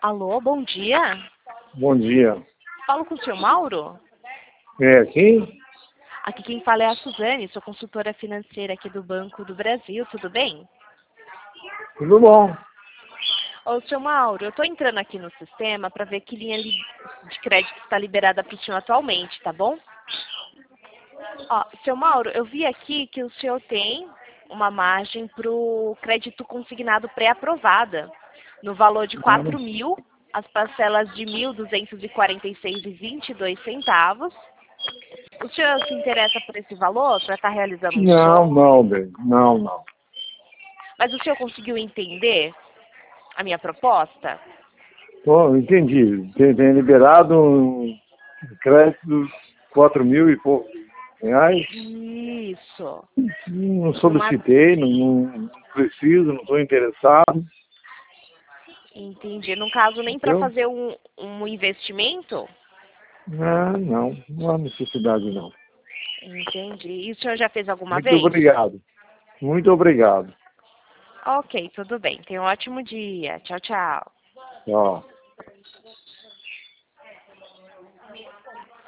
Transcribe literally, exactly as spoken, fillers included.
Alô, bom dia. Bom dia. Falo com o senhor Mauro? É, quem? Aqui quem fala é a Suzane, sou consultora financeira aqui do Banco do Brasil, tudo bem? Tudo bom. Ô, senhor Mauro, eu estou entrando aqui no sistema para ver que linha li- de crédito está liberada para o senhor atualmente, tá bom? Ó, senhor Mauro, eu vi aqui que o senhor tem uma margem para o crédito consignado pré-aprovada, no valor de quatro mil, as parcelas de mil duzentos e quarenta e seis reais e vinte e dois centavos. O senhor se interessa por esse valor para estar realizando um Não, depósito? não, bem. Não, não. Mas o senhor conseguiu entender a minha proposta? Bom, entendi. Tem, tem liberado um crédito quatro mil e poucos reais. Isso. Não Uma... solicitei, não, não preciso, não estou interessado. Entendi. No caso, nem para Entendeu? fazer um, um investimento? Não, não. Não há necessidade, não. Entendi. E o senhor já fez alguma Muito vez? obrigado. Muito obrigado. Ok, tudo bem. Tenha um ótimo dia. Tchau, tchau. Tchau.